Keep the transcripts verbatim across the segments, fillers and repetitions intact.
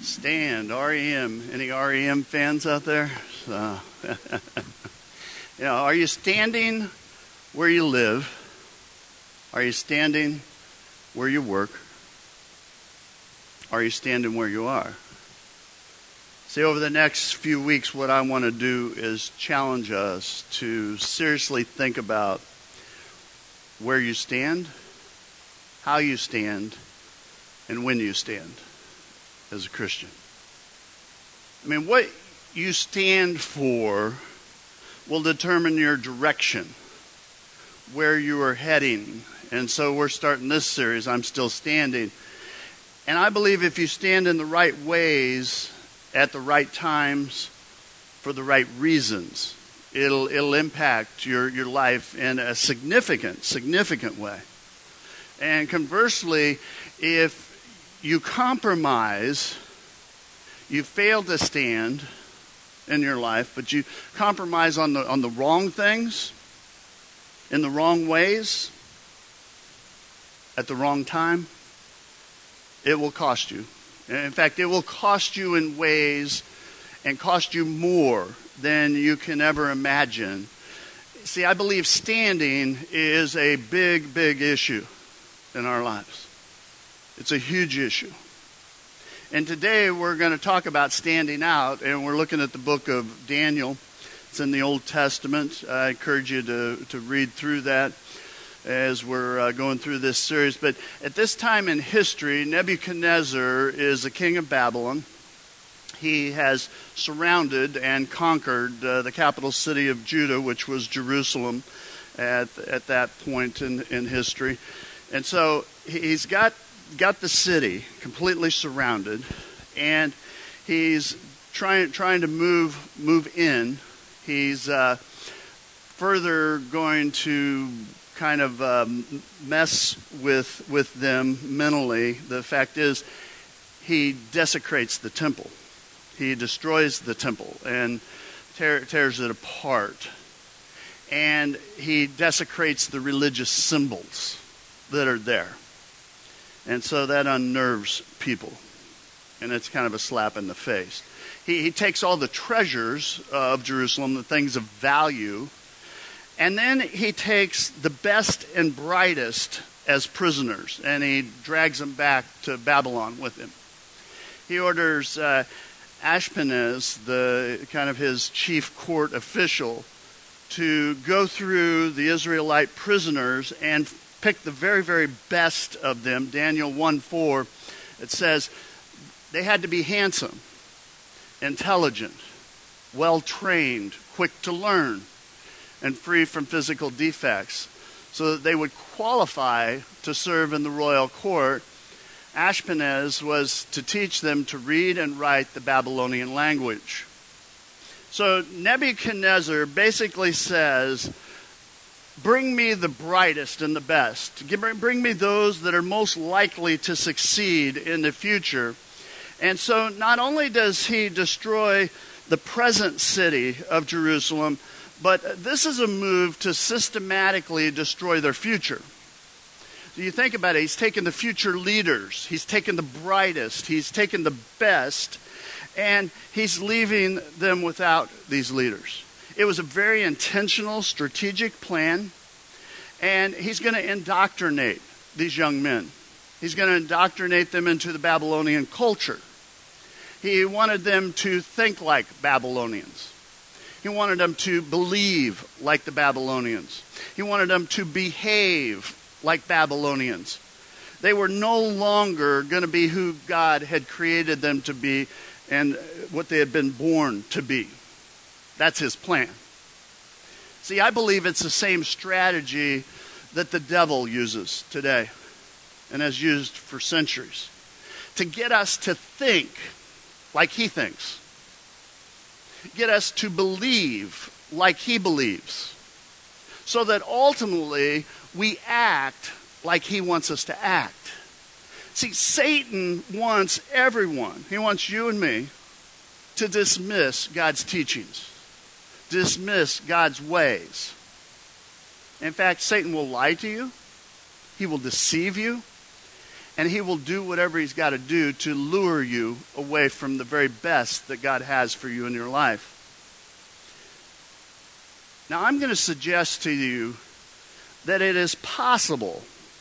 Stand, R E M. Any R E M fans out there? So, you know, are you standing where you live? Are you standing where you work? Are you standing where you are? See, over the next few weeks, what I want to do is challenge us to seriously think about where you stand, how you stand, and when you stand as a Christian. I mean, what you stand for will determine your direction, where you are heading. And so we're starting this series, I'm Still Standing. And I believe if you stand in the right ways, at the right times, for the right reasons, it'll it'll impact your, your life in a significant, significant way. And conversely, if you compromise, you fail to stand in your life, but you compromise on the on the wrong things, in the wrong ways, at the wrong time, it will cost you. In fact, it will cost you in ways and cost you more than you can ever imagine. See, I believe standing is a big, big issue in our lives. It's a huge issue. And today we're going to talk about standing out, and we're looking at the book of Daniel. It's in the Old Testament. I encourage you to, to read through that as we're uh, going through this series. But at this time in history, Nebuchadnezzar is the king of Babylon. He has surrounded and conquered uh, the capital city of Judah, which was Jerusalem at at that point in, in history. And so he's got got the city completely surrounded, and he's trying trying to move move in. He's uh, further going to kind of um, mess with with them mentally. The fact is, he desecrates the temple. He destroys the temple and tear, tears it apart. And he desecrates the religious symbols that are there. And so that unnerves people. And it's kind of a slap in the face. He, he takes all the treasures of Jerusalem, the things of value, and then he takes the best and brightest as prisoners, and he drags them back to Babylon with him. He orders uh, Ashpenaz, the kind of his chief court official, to go through the Israelite prisoners and pick the very, very best of them. Daniel one four, it says they had to be handsome, intelligent, well-trained, quick to learn, and free from physical defects, so that they would qualify to serve in the royal court. Ashpenaz was to teach them to read and write the Babylonian language. So Nebuchadnezzar basically says, bring me the brightest and the best. Bring me those that are most likely to succeed in the future. And so not only does he destroy the present city of Jerusalem, but this is a move to systematically destroy their future. So you think about it, he's taken the future leaders, he's taken the brightest, he's taken the best, and he's leaving them without these leaders. It was a very intentional, strategic plan, and he's going to indoctrinate these young men. He's going to indoctrinate them into the Babylonian culture. He wanted them to think like Babylonians. He wanted them to believe like the Babylonians. He wanted them to behave like Babylonians. They were no longer going to be who God had created them to be and what they had been born to be. That's his plan. See, I believe it's the same strategy that the devil uses today and has used for centuries to get us to think like he thinks. Get us to believe like he believes, so that ultimately we act like he wants us to act. See, Satan wants everyone, he wants you and me, to dismiss God's teachings, dismiss God's ways. In fact, Satan will lie to you, he will deceive you, And he will do whatever he's got to do to lure you away from the very best that God has for you in your life. Now, I'm going to suggest to you that it is possible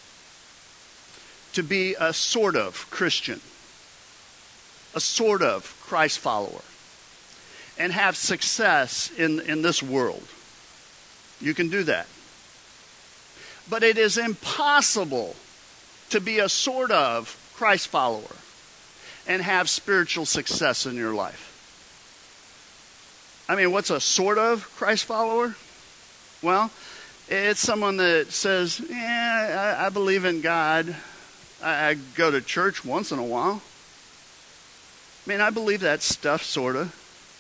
to be a sort of Christian, a sort of Christ follower, and have success in, in this world. You can do that. But it is impossible to be a sort of Christ follower and have spiritual success in your life. I mean, what's a sort of Christ follower? Well, it's someone that says, yeah, I, I believe in God. I, I go to church once in a while. I mean, I believe that stuff, sort of.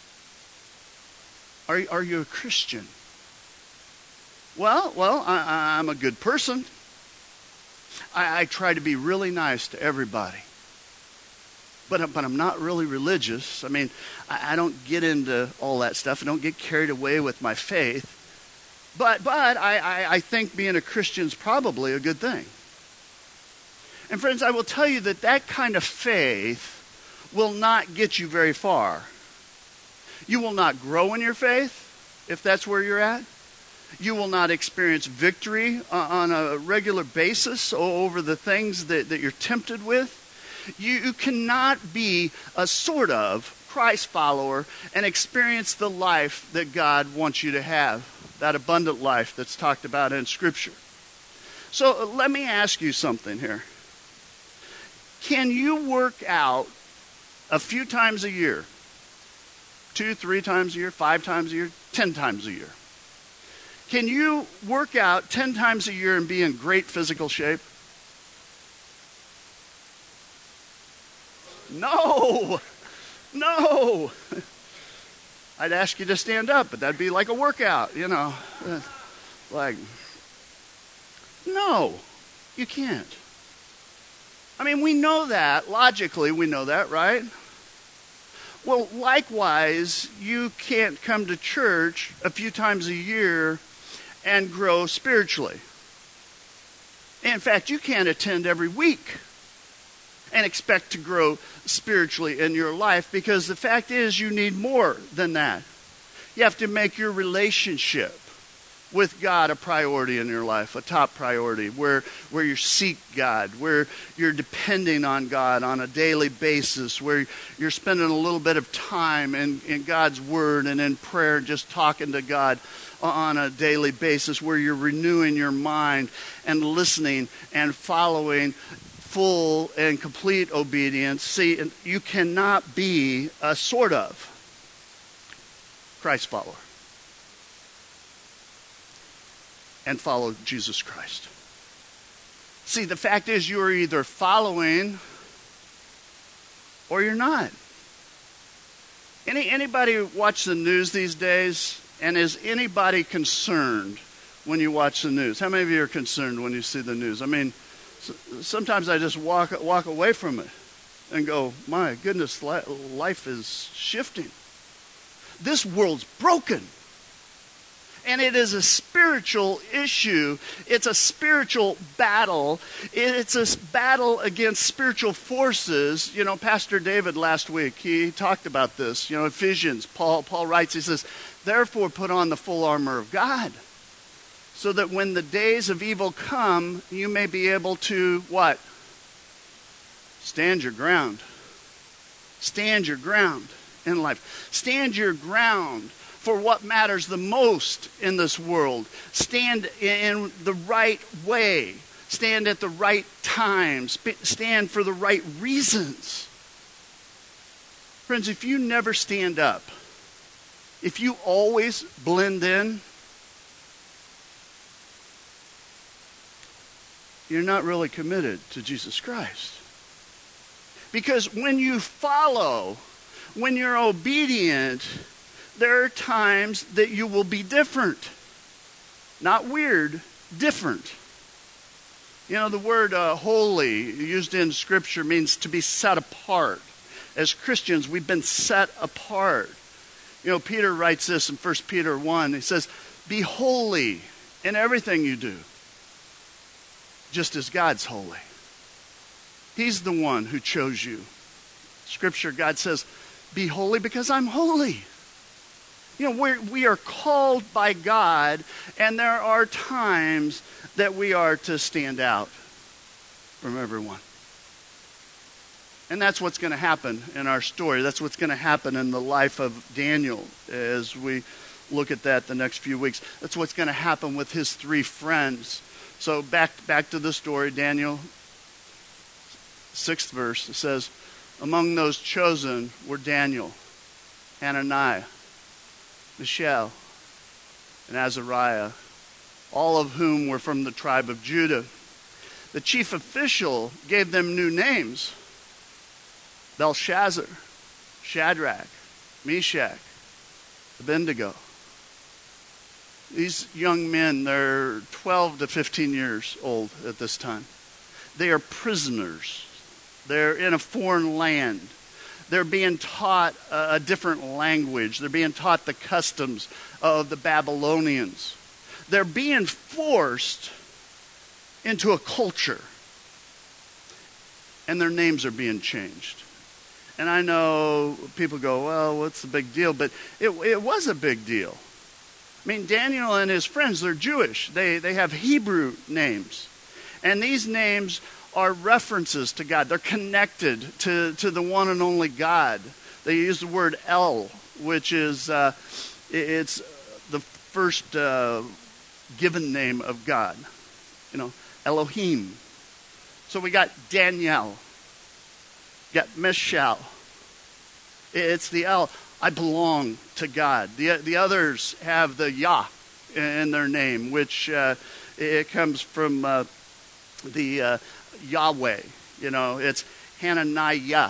Are, are you a Christian? Well, well, I, I'm a good person. I, I try to be really nice to everybody. But, but I'm not really religious. I mean, I, I don't get into all that stuff. I don't get carried away with my faith. But but I, I, I think being a Christian is probably a good thing. And friends, I will tell you that that kind of faith will not get you very far. You will not grow in your faith if that's where you're at. You will not experience victory on a regular basis over the things that, that you're tempted with. You, you cannot be a sort of Christ follower and experience the life that God wants you to have, that abundant life that's talked about in Scripture. So let me ask you something here. Can you work out a few times a year? Two, three times a year, five times a year, ten times a year? Can you work out ten times a year and be in great physical shape? No, no. I'd ask you to stand up, but that'd be like a workout, you know. Like, no, you can't. I mean, we know that. Logically, we know that, right? Well, likewise, you can't come to church a few times a year and grow spiritually. In fact, you can't attend every week and expect to grow spiritually in your life, because the fact is you need more than that. You have to make your relationship with God a priority in your life, a top priority, where, where you seek God, where you're depending on God on a daily basis, where you're spending a little bit of time in, in God's Word and in prayer, just talking to God on a daily basis, where you're renewing your mind and listening and following full and complete obedience. See, you cannot be a sort of Christ follower and follow Jesus Christ. See, the fact is you are either following or you're not. Any anybody watch the news these days? And is anybody concerned when you watch the news? How many of you are concerned when you see the news? I mean, sometimes I just walk walk away from it and go, my goodness, life is shifting. This world's broken. And it is a spiritual issue. It's a spiritual battle. It's a battle against spiritual forces. You know, Pastor David last week, he talked about this. You know, Ephesians, Paul, Paul writes, he says, therefore put on the full armor of God, so that when the days of evil come, you may be able to, what? Stand your ground. Stand your ground in life. Stand your ground for what matters the most in this world. Stand in the right way. Stand at the right time. Stand for the right reasons. Friends, if you never stand up, if you always blend in, you're not really committed to Jesus Christ. Because when you follow, when you're obedient, there are times that you will be different. Not weird, different. You know, the word uh, holy used in Scripture means to be set apart. As Christians, we've been set apart. You know, Peter writes this in First Peter one. He says, be holy in everything you do, just as God's holy. He's the one who chose you. Scripture, God says, be holy because I'm holy. You know, we're, we are called by God, and there are times that we are to stand out from everyone. And that's what's going to happen in our story. That's what's going to happen in the life of Daniel as we look at that the next few weeks. That's what's going to happen with his three friends. So back back to the story, Daniel, sixth verse, it says, among those chosen were Daniel, Hananiah, Mishael, and Azariah, all of whom were from the tribe of Judah. The chief official gave them new names: Belshazzar, Shadrach, Meshach, Abednego. These young men, they're twelve to fifteen years old at this time. They are prisoners. They're in a foreign land. They're being taught a, a different language. They're being taught the customs of the Babylonians. They're being forced into a culture. And their names are being changed. And I know people go, well, what's the big deal? But it, it was a big deal. I mean, Daniel and his friends, they're Jewish. They, they have Hebrew names. And these names are references to God. They're connected to, to the one and only God. They use the word El, which is, uh, it's the first uh, given name of God. You know, Elohim. So we got Daniel. Got Mishael. It's the El. I belong to God. The, the others have the Yah in their name, which uh, it comes from uh, the uh, Yahweh. You know, it's Hananiah,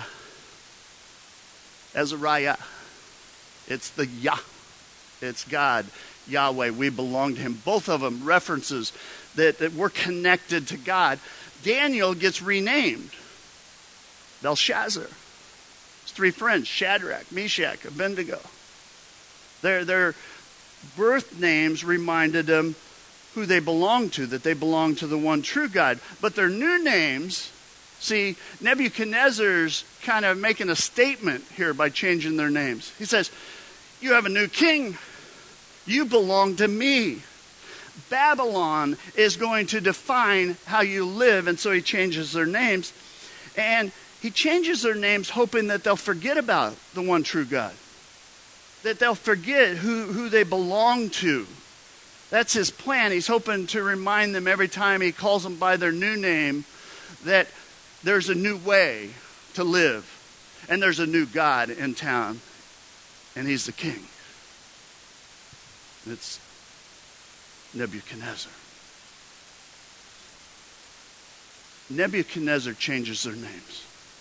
Azariah. It's the Yah. It's God, Yahweh. We belong to him. Both of them references that, that we're connected to God. Daniel gets renamed Belshazzar. His three friends, Shadrach, Meshach, Abednego. Their, their birth names reminded them who they belonged to, that they belonged to the one true God. But their new names, see, Nebuchadnezzar's kind of making a statement here by changing their names. He says, you have a new king. You belong to me. Babylon is going to define how you live, and so he changes their names. And he changes their names hoping that they'll forget about the one true God. That they'll forget who, who they belong to. That's his plan. He's hoping to remind them every time he calls them by their new name that there's a new way to live. And there's a new God in town. And he's the king. It's Nebuchadnezzar. Nebuchadnezzar changes their names.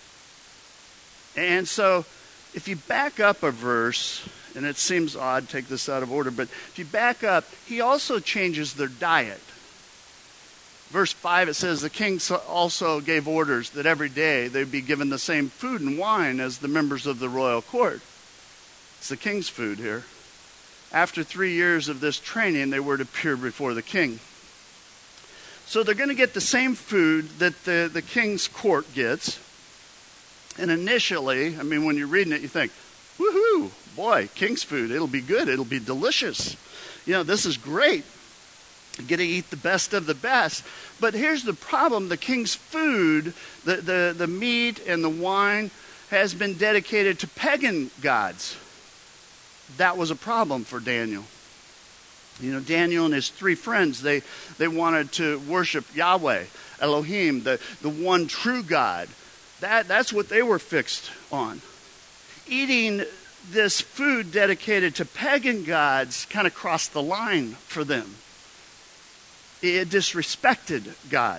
And so, if you back up a verse, and it seems odd, take this out of order, but if you back up, he also changes their diet. Verse five, it says, the king also gave orders that every day they'd be given the same food and wine as the members of the royal court. It's the king's food here. After three years of this training, they were to appear before the king. So they're going to get the same food that the, the king's court gets. And initially, I mean, when you're reading it, you think, woohoo, boy, king's food, it'll be good, it'll be delicious. You know, this is great. You get to eat the best of the best. But here's the problem. The king's food, the, the, the meat and the wine, has been dedicated to pagan gods. That was a problem for Daniel. You know, Daniel and his three friends, they, they wanted to worship Yahweh, Elohim, the, the one true God. That, that's what they were fixed on. Eating this food dedicated to pagan gods kind of crossed the line for them. It disrespected God.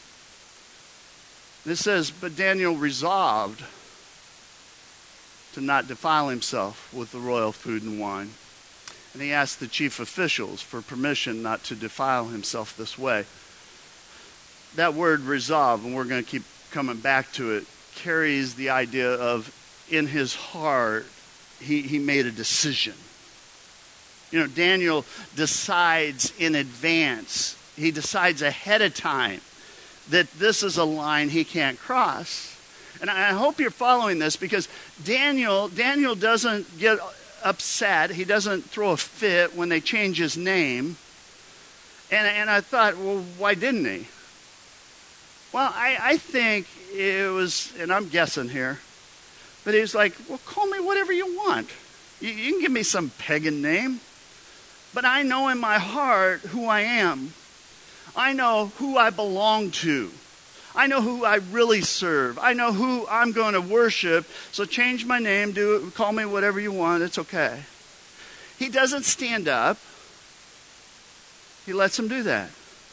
It says, but Daniel resolved to not defile himself with the royal food and wine. And he asked the chief officials for permission not to defile himself this way. That word resolve, and we're going to keep coming back to it, carries the idea of in his heart, he, he made a decision. You know, Daniel decides in advance. He decides ahead of time that this is a line he can't cross. And I hope you're following this, because Daniel, Daniel doesn't get upset. He doesn't throw a fit when they change his name. And, and I thought, well, why didn't he? Well, I, I think it was, and I'm guessing here, but he was like, well, call me whatever you want. You, you can give me some pagan name. But I know in my heart who I am. I know who I belong to. I know who I really serve. I know who I'm going to worship. So change my name, do it, call me whatever you want. It's okay. He doesn't stand up. He lets him do that.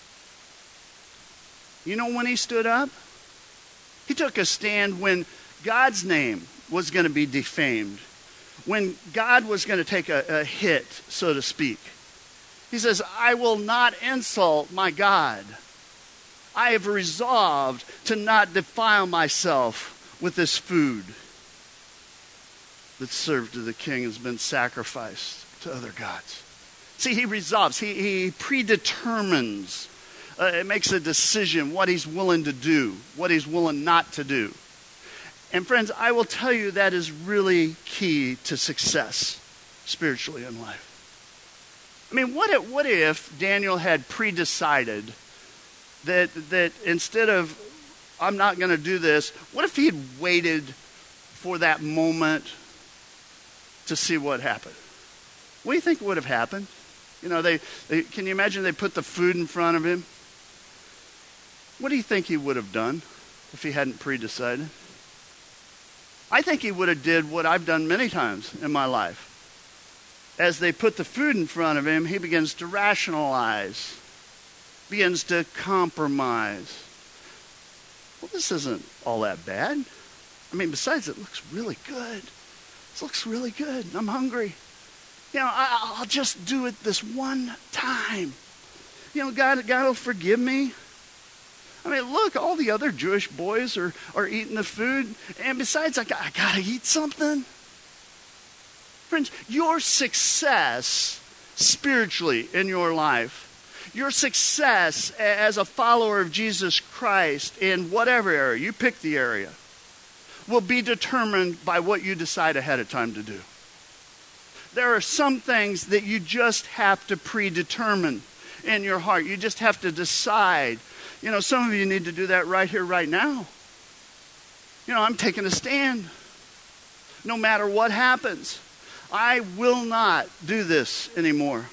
You know when he stood up? He took a stand when God's name was going to be defamed. When God was going to take a, a hit, so to speak. He says, I will not insult my God. I have resolved to not defile myself with this food that's served to the king, has been sacrificed to other gods. See, he resolves, he, he predetermines, uh, it makes a decision what he's willing to do, what he's willing not to do. And friends, I will tell you that is really key to success spiritually in life. I mean, what if, what if Daniel had pre-decided that, that instead of, I'm not going to do this, what if he had waited for that moment to see what happened? What do you think would have happened? You know, they, they can you imagine they put the food in front of him? What do you think he would have done if he hadn't pre-decided? I think he would have did what I've done many times in my life. As they put the food in front of him, he begins to rationalize, begins to compromise. Well, this isn't all that bad. I mean, besides, it looks really good. This looks really good. I'm hungry. You know, I, I'll just do it this one time. You know, God, God will forgive me. I mean, look, all the other Jewish boys are, are eating the food. And besides, I, I got to eat something. Friends, your success spiritually in your life, your success as a follower of Jesus Christ in whatever area, you pick the area, will be determined by what you decide ahead of time to do. There are some things that you just have to predetermine in your heart. You just have to decide. You know, some of you need to do that right here, right now. You know, I'm taking a stand. No matter what happens, I will not do this anymore.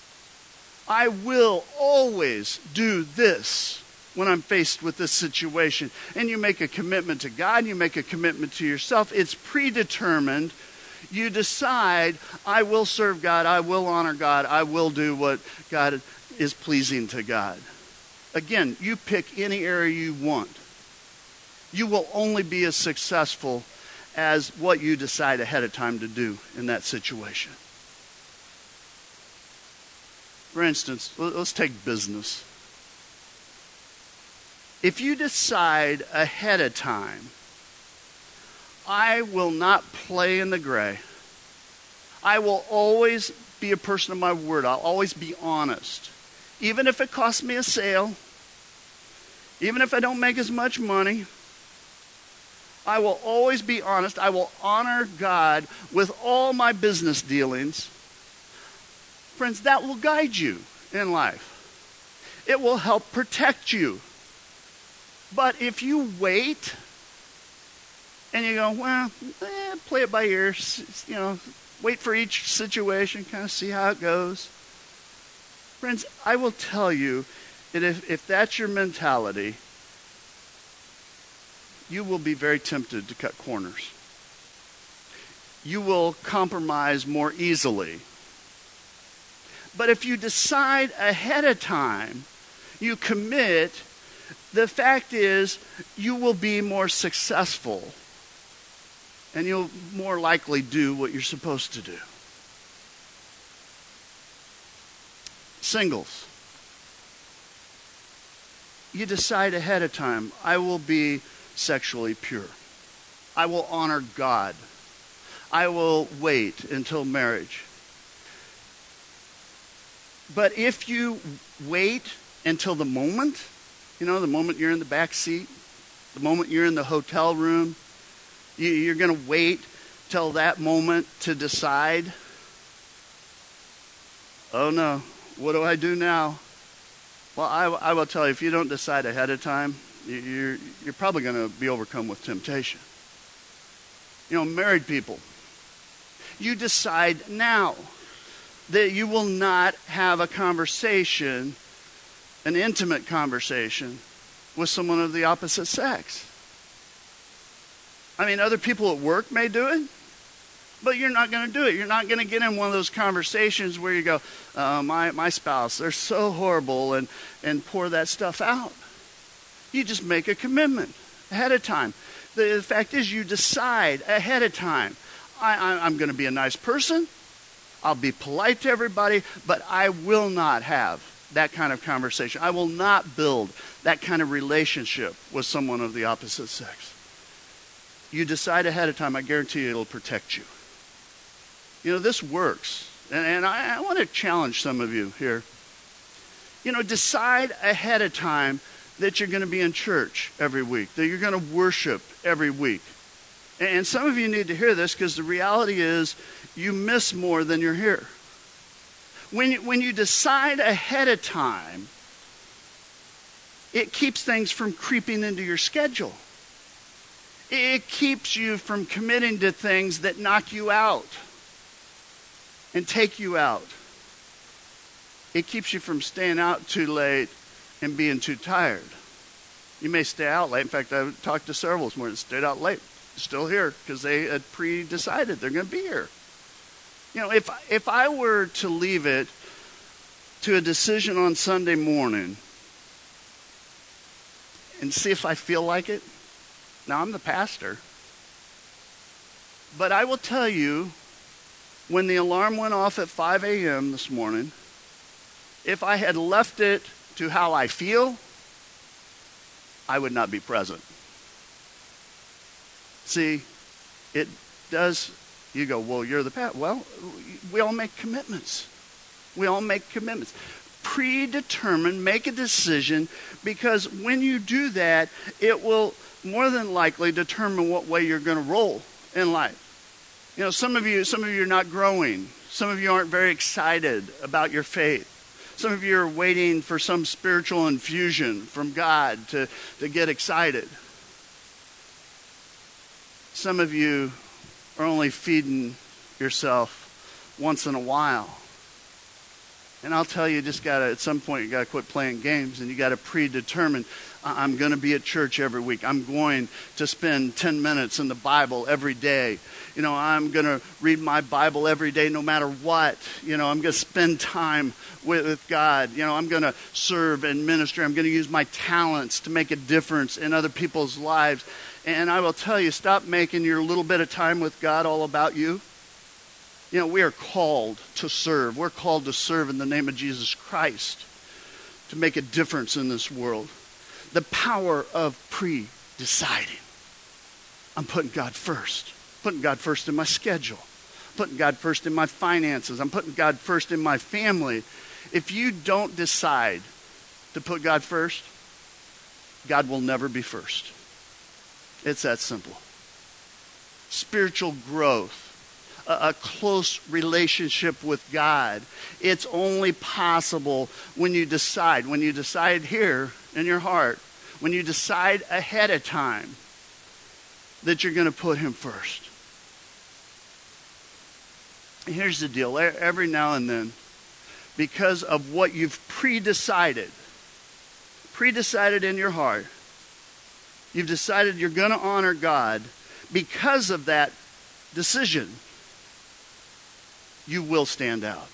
I will always do this when I'm faced with this situation. And you make a commitment to God, you make a commitment to yourself. It's predetermined. You decide, I will serve God, I will honor God, I will do what God is pleasing to God. Again, you pick any area you want. You will only be as successful as what you decide ahead of time to do in that situation. For instance, let's take business. If you decide ahead of time, I will not play in the gray. I will always be a person of my word. I'll always be honest. Even if it costs me a sale, even if I don't make as much money, I will always be honest. I will honor God with all my business dealings. Friends, that will guide you in life. It will help protect you. But if you wait and you go, well, eh, play it by ear, you know, wait for each situation, kind of see how it goes. Friends, I will tell you that if, if that's your mentality, you will be very tempted to cut corners. You will compromise more easily. But if you decide ahead of time, you commit, the fact is you will be more successful. And you'll more likely do what you're supposed to do. Singles. You decide ahead of time, I will be sexually pure. I will honor God. I will wait until marriage. But if you wait until the moment, You know, the moment you're in the back seat, the moment you're in the hotel room, you, you're going to wait till that moment to decide. Oh no, what do I do now? Well, I, I will tell you, if you don't decide ahead of time, you, you're, you're probably going to be overcome with temptation. You know, married people, you decide now that you will not have a conversation, an intimate conversation, with someone of the opposite sex. I mean, other people at work may do it, but you're not going to do it. You're not going to get in one of those conversations where you go, uh, my, my spouse, they're so horrible, and, and pour that stuff out. You just make a commitment ahead of time. The fact is, you decide ahead of time, I, I, I'm going to be a nice person, I'll be polite to everybody, but I will not have that kind of conversation. I will not build that kind of relationship with someone of the opposite sex. You decide ahead of time, I guarantee you it'll protect you. You know, this works. And, and I, I want to challenge some of you here. You know, decide ahead of time that you're going to be in church every week, that you're going to worship every week. And some of you need to hear this, because the reality is you miss more than you're here. When you, when you decide ahead of time, it keeps things from creeping into your schedule. It keeps you from committing to things that knock you out and take you out. It keeps you from staying out too late and being too tired. You may stay out late. In fact, I've talked to several this morning that stayed out late, still here, because they had pre-decided they're going to be here. You know, if if I were to leave it to a decision on Sunday morning and see if I feel like it, now I'm the pastor, but I will tell you, when the alarm went off at five a.m. this morning, if I had left it to how I feel, I would not be present. See, it does, you go, well, you're the pastor. Well, we all make commitments. We all make commitments. Predetermine, make a decision, because when you do that, it will more than likely determine what way you're going to roll in life. You know, some of you, some of you are not growing. Some of you aren't very excited about your faith. Some of you are waiting for some spiritual infusion from God to, to get excited. Some of you are only feeding yourself once in a while. And I'll tell you, you just gotta, at some point, you gotta quit playing games, and you gotta predetermine, I'm going to be at church every week. I'm going to spend ten minutes in the Bible every day. You know, I'm going to read my Bible every day no matter what. You know, I'm going to spend time with, with God. You know, I'm going to serve and minister. I'm going to use my talents to make a difference in other people's lives. And I will tell you, stop making your little bit of time with God all about you. You know, we are called to serve. We're called to serve in the name of Jesus Christ, to make a difference in this world. The power of pre-deciding. I'm putting God first. Putting God first in my schedule. Putting God first in my finances. I'm putting God first in my family. If you don't decide to put God first, God will never be first. It's that simple. Spiritual growth. A close relationship with God. It's only possible when you decide, when you decide here in your heart, when you decide ahead of time that you're going to put him first. Here's the deal. Every now and then, because of what you've pre-decided, pre-decided in your heart, you've decided you're going to honor God. Because of that decision, you will stand out.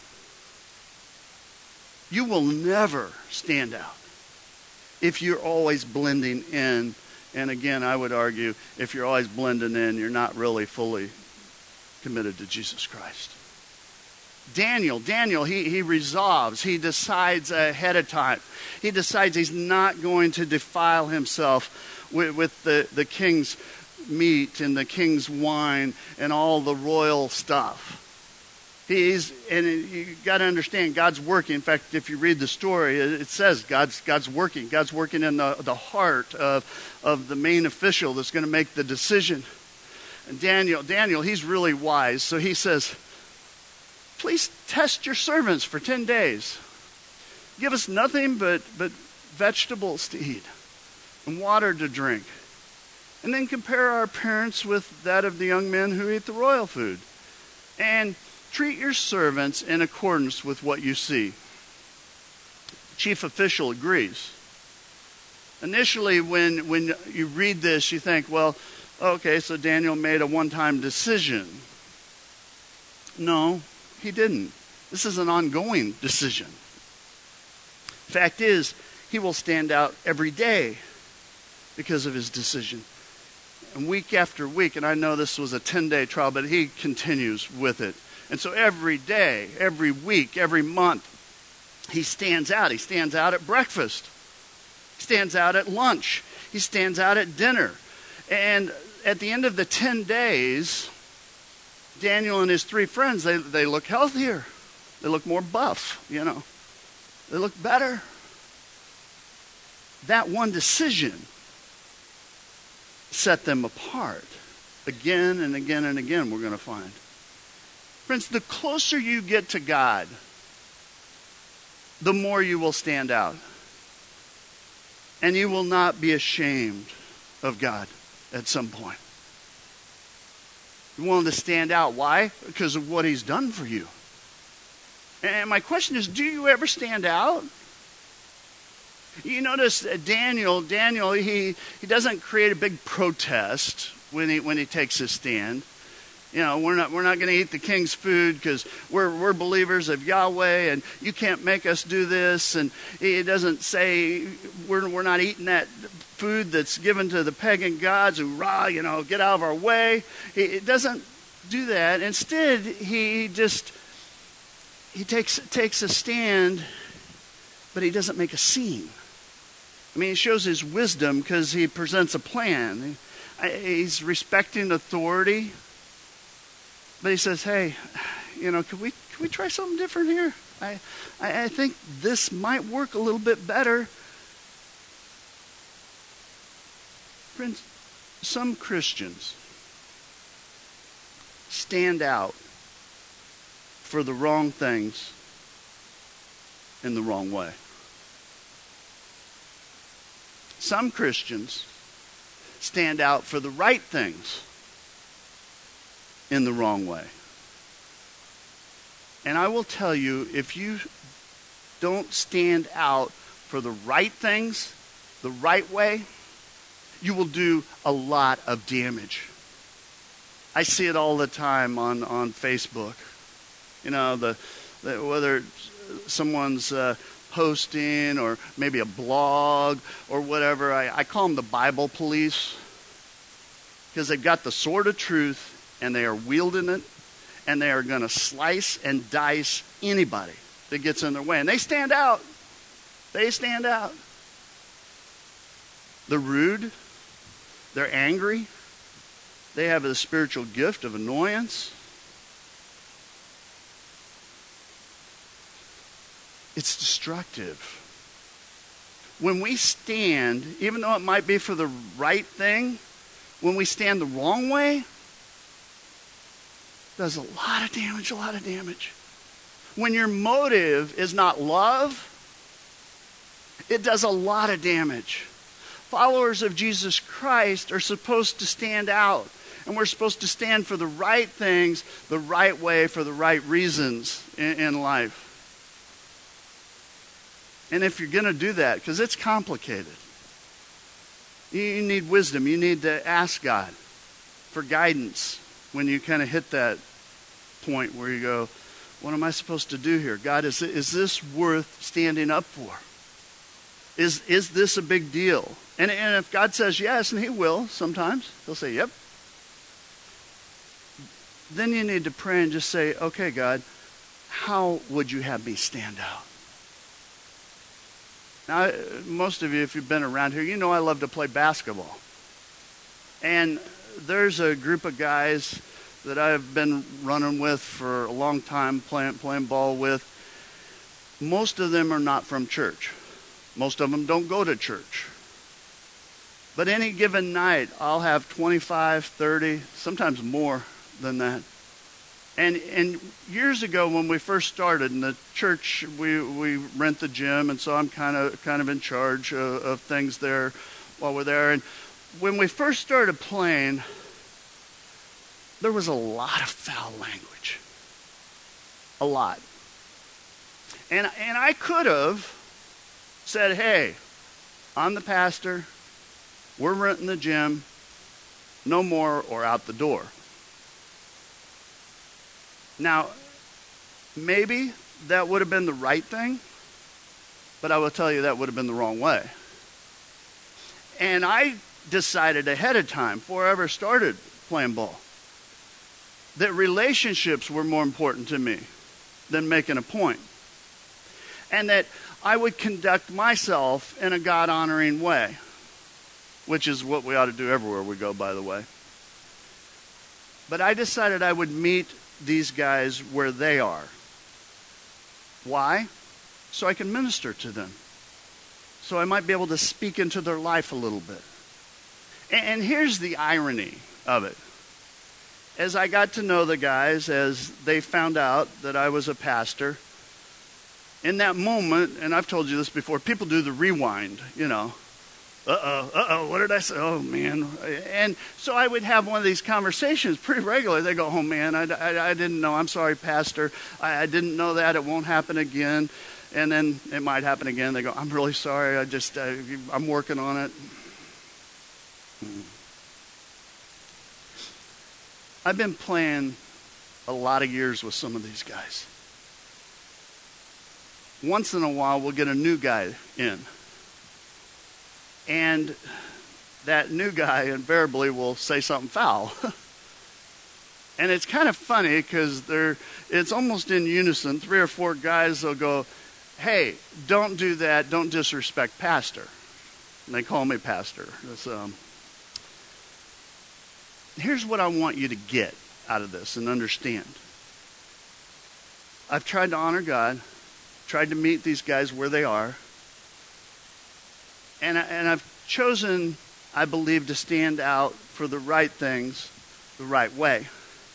You will never stand out if you're always blending in. And again, I would argue, if you're always blending in, you're not really fully committed to Jesus Christ. Daniel, Daniel, he, he resolves, he decides ahead of time. He decides he's not going to defile himself with, with the, the king's meat and the king's wine and all the royal stuff. He's, and you got to understand, God's working. In fact, if you read the story, it says God's God's working. God's working in the, the heart of, of the main official that's going to make the decision. And Daniel, Daniel, he's really wise. So he says, please test your servants for ten days. Give us nothing but, but vegetables to eat and water to drink. And then compare our appearance with that of the young men who eat the royal food. And treat your servants in accordance with what you see. Chief official agrees. Initially, when, when you read this, you think, well, okay, so Daniel made a one-time decision. No, he didn't. This is an ongoing decision. Fact is, he will stand out every day because of his decision. And week after week, and I know this was a ten-day trial, but he continues with it. And so every day, every week, every month, he stands out. He stands out at breakfast. He stands out at lunch. He stands out at dinner. And at the end of the ten days, Daniel and his three friends, they, they look healthier. They look more buff, you know. They look better. That one decision set them apart. Again and again and again, we're going to find. Friends, the closer you get to God, the more you will stand out. And you will not be ashamed of God at some point. You're willing to stand out. Why? Because of what he's done for you. And my question is, do you ever stand out? You notice Daniel, Daniel, he, he doesn't create a big protest when he when he takes his stand. You know, we're not we're not going to eat the king's food because we're we're believers of Yahweh, and you can't make us do this. And he doesn't say we're we're not eating that food that's given to the pagan gods. Hoorah, you know, get out of our way. He it doesn't do that. Instead, he just he takes takes a stand, but he doesn't make a scene. I mean, he shows his wisdom because he presents a plan. He's respecting authority. But he says, hey, you know, could we could we try something different here? I, I I think this might work a little bit better. Friends, some Christians stand out for the wrong things in the wrong way. Some Christians stand out for the right things in the wrong way. And I will tell you, if you don't stand out for the right things, the right way, you will do a lot of damage. I see it all the time on, on Facebook. You know, the, the whether someone's uh, posting or maybe a blog or whatever, I, I call them the Bible police, because they've got the sword of truth and they are wielding it, and they are going to slice and dice anybody that gets in their way. And they stand out. They stand out. They're rude. They're angry. They have the spiritual gift of annoyance. It's destructive. When we stand, even though it might be for the right thing, when we stand the wrong way, does a lot of damage, a lot of damage. When your motive is not love, it does a lot of damage. Followers of Jesus Christ are supposed to stand out, and we're supposed to stand for the right things, the right way, for the right reasons in, in life. And if you're going to do that, because it's complicated, you need wisdom. You need to ask God for guidance when you kind of hit that point where you go, what am I supposed to do here? God, is, is this worth standing up for? Is, is this a big deal? And, and if God says yes, and he will sometimes, he'll say, yep. Then you need to pray and just say, okay, God, how would you have me stand out? Now, most of you, if you've been around here, you know I love to play basketball. And there's a group of guys that I've been running with for a long time, playing, playing ball with, most of them are not from church. Most of them don't go to church. But any given night, I'll have twenty-five, thirty, sometimes more than that. And and years ago when we first started in the church, we, we rent the gym, and so I'm kind of kind of in charge of, of things there while we're there. And when we first started playing, there was a lot of foul language. A lot. And, and I could have said, hey, I'm the pastor, we're renting the gym, no more or out the door. Now, maybe that would have been the right thing, but I will tell you that would have been the wrong way. And I decided ahead of time, before I ever started playing ball, that relationships were more important to me than making a point. And that I would conduct myself in a God-honoring way, which is what we ought to do everywhere we go, by the way. But I decided I would meet these guys where they are. Why? So I can minister to them. So I might be able to speak into their life a little bit. And, and here's the irony of it. As I got to know the guys, as they found out that I was a pastor, in that moment, and I've told you this before, people do the rewind, you know. Uh-oh, uh-oh, what did I say? Oh, man. And so I would have one of these conversations pretty regularly. They go, oh, man, I, I, I didn't know. I'm sorry, Pastor. I, I didn't know that. It won't happen again. And then it might happen again. They go, I'm really sorry. I just, I, I'm working on it. I've been playing a lot of years with some of these guys. Once in a while, we'll get a new guy in. And that new guy invariably will say something foul. And it's kind of funny because they're, it's almost in unison. Three or four guys will go, hey, don't do that. Don't disrespect Pastor. And they call me Pastor. It's, um, here's what I want you to get out of this and understand. I've tried to honor God, tried to meet these guys where they are, and, I, and I've chosen, I believe, to stand out for the right things the right way.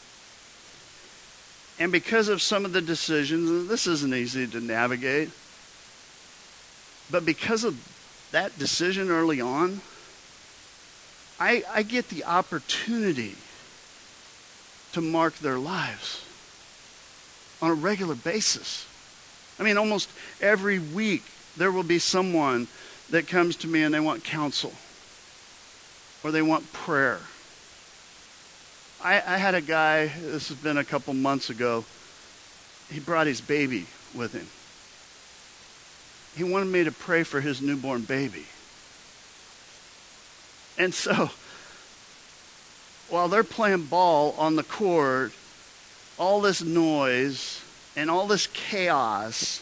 And because of some of the decisions, this isn't easy to navigate, but because of that decision early on, I, I get the opportunity to mark their lives on a regular basis. I mean, almost every week there will be someone that comes to me and they want counsel or they want prayer. I, I had a guy, this has been a couple months ago, he brought his baby with him. He wanted me to pray for his newborn baby. And so, while they're playing ball on the court, all this noise and all this chaos,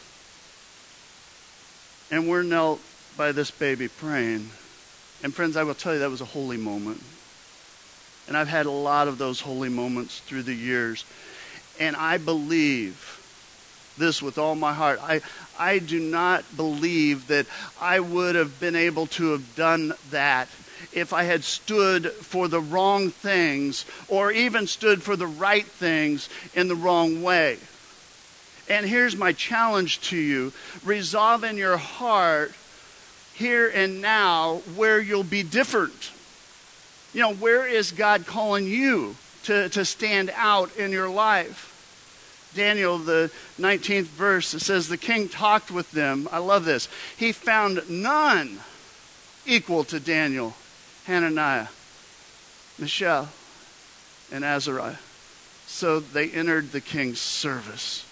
and we're knelt by this baby praying. And friends, I will tell you that was a holy moment. And I've had a lot of those holy moments through the years. And I believe this with all my heart. I, I do not believe that I would have been able to have done that if I had stood for the wrong things or even stood for the right things in the wrong way. And here's my challenge to you. Resolve in your heart here and now where you'll be different. You know, where is God calling you to, to stand out in your life? Daniel, the nineteenth verse, it says, the king talked with them. I love this. He found none equal to Daniel, Hananiah, Mishael, and Azariah. So they entered the king's service.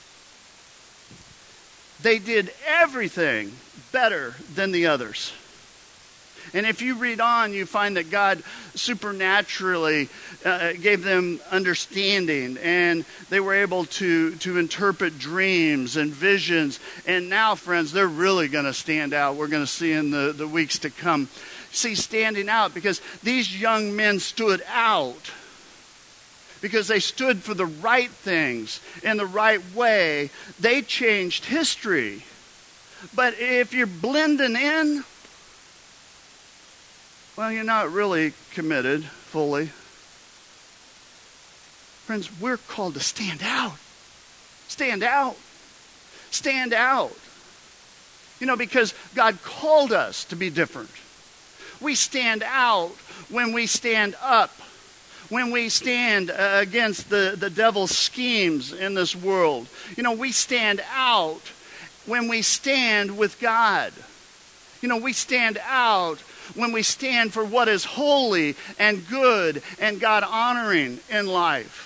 They did everything better than the others. And if you read on, you find that God supernaturally uh, gave them understanding, and they were able to, to interpret dreams and visions. And now, friends, they're really going to stand out. We're going to see in the, the weeks to come. See, standing out because these young men stood out because they stood for the right things in the right way. They changed history. But if you're blending in, well, you're not really committed fully. Friends, we're called to stand out. Stand out. Stand out. You know, because God called us to be different. We stand out when we stand up. When we stand uh, against the, the devil's schemes in this world. You know, we stand out when we stand with God. You know, we stand out when we stand for what is holy and good and God-honoring in life.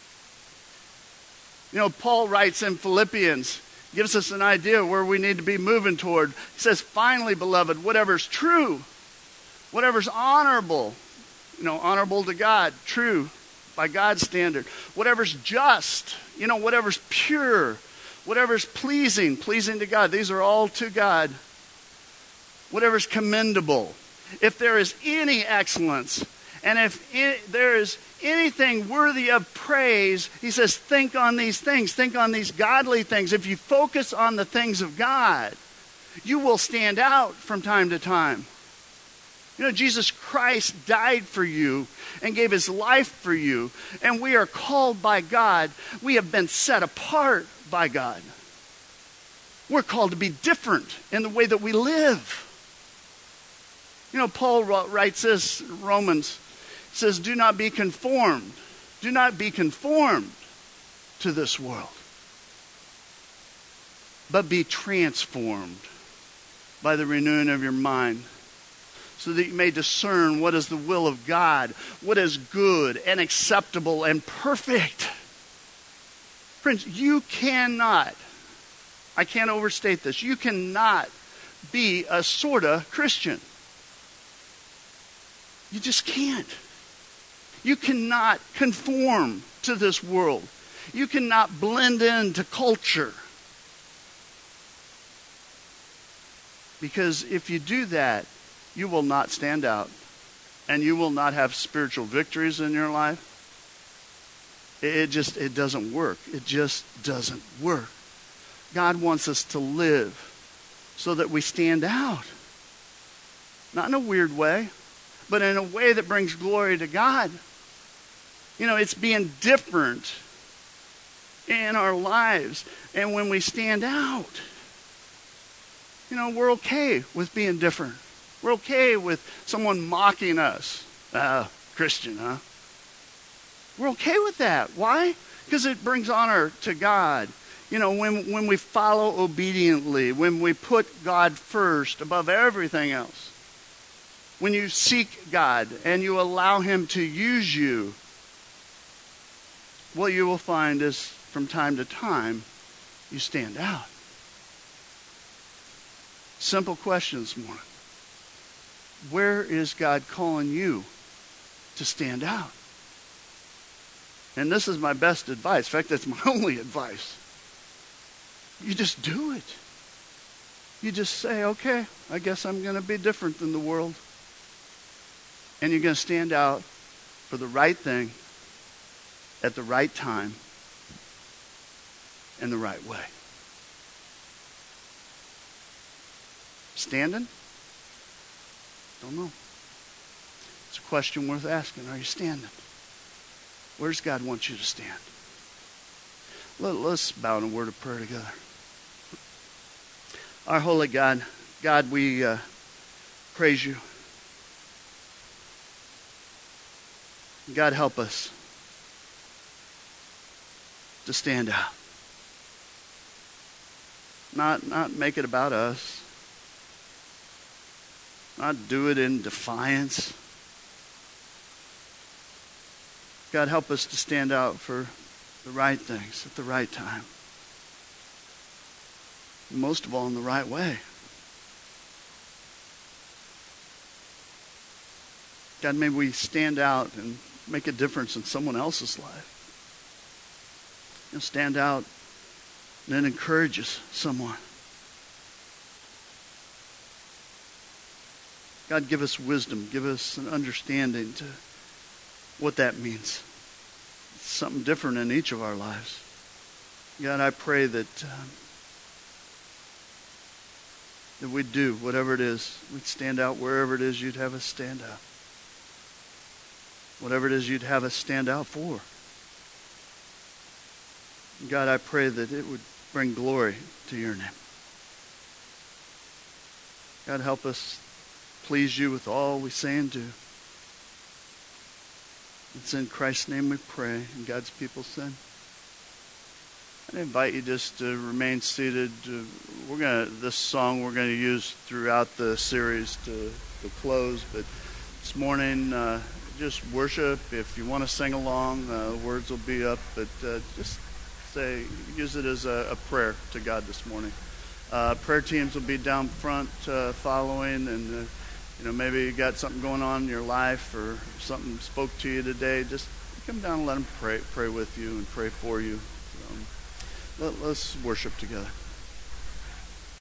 You know, Paul writes in Philippians, gives us an idea where we need to be moving toward. He says, finally, beloved, whatever's true, whatever's honorable, you know, honorable to God, true by God's standard, whatever's just, you know, whatever's pure, whatever's pleasing, pleasing to God. These are all to God. Whatever's commendable. If there is any excellence, and if it, there is anything worthy of praise, he says, think on these things. Think on these godly things. If you focus on the things of God, you will stand out from time to time. You know, Jesus Christ died for you and gave his life for you. And we are called by God. We have been set apart by God. We're called to be different in the way that we live. You know, Paul writes this in Romans. He says, do not be conformed. Do not be conformed to this world. But be transformed by the renewing of your mind, so that you may discern what is the will of God, what is good and acceptable and perfect. Friends, you cannot, I can't overstate this, you cannot be a sorta Christian. You just can't. You cannot conform to this world. You cannot blend into culture. Because if you do that, you will not stand out. And you will not have spiritual victories in your life. It just, it doesn't work. It just doesn't work. God wants us to live so that we stand out. Not in a weird way, but in a way that brings glory to God. You know, it's being different in our lives. And when we stand out, you know, we're okay with being different. We're okay with someone mocking us. Uh, Christian, huh? We're okay with that. Why? Because it brings honor to God. You know, when, when we follow obediently, when we put God first above everything else, when you seek God and you allow him to use you, what you will find is from time to time, you stand out. Simple question this morning. Where is God calling you to stand out? And this is my best advice. In fact, that's my only advice. You just do it. You just say, okay, I guess I'm going to be different than the world. And you're going to stand out for the right thing at the right time in the right way. Standing? Don't know. It's a question worth asking. Are you standing? Where does God want you to stand? Let, let's bow in a word of prayer together. Our holy God, God, we uh, praise you. God, help us to stand out. Not, not make it about us. Not do it in defiance. God, help us to stand out for the right things at the right time. And most of all, in the right way. God, may we stand out and make a difference in someone else's life. You know, stand out and then encourages someone. God, give us wisdom. Give us an understanding to what that means. something different in each of our lives. God, I pray that um, that we'd do whatever it is. We'd stand out wherever it is you'd have us stand out. Whatever it is you'd have us stand out for. God, I pray that it would bring glory to your name. God, help us please you with all we say and do. It's in Christ's name we pray. And God's people said. I invite you just to remain seated. We're gonna this song we're gonna use throughout the series to, to close. But this morning, uh, just worship. If you want to sing along, uh, the words will be up. But uh, just say, use it as a, a prayer to God this morning. Uh, prayer teams will be down front uh, following, and uh, you know maybe you got something going on in your life or something spoke to you today. Just come down and let them pray, pray with you and pray for you. Um, let, let's worship together.